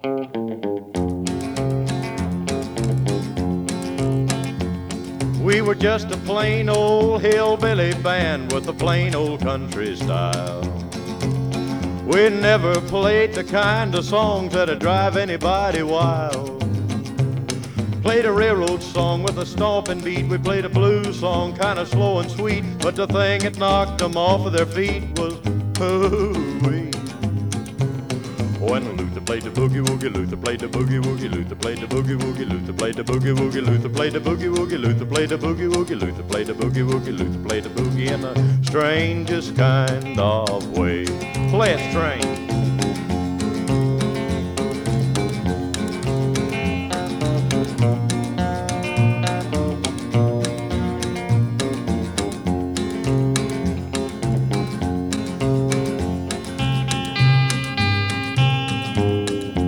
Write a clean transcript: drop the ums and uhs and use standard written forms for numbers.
We were just a plain old hillbilly band with a plain old country style. We never played the kind of songs that'd drive anybody wild. Played a railroad song with a stomping beat. We played a blues song, kind of slow and sweet. But the thing that knocked them off of their feet was hoo-wee. When Luther played the boogie woogie, Luther played the boogie woogie, Luther played the boogie woogie, Luther played the boogie woogie, Luther played the boogie woogie, Luther played the boogie woogie, Luther played the boogie woogie, Luther played the boogie in the strangest kind of way. Play it, train.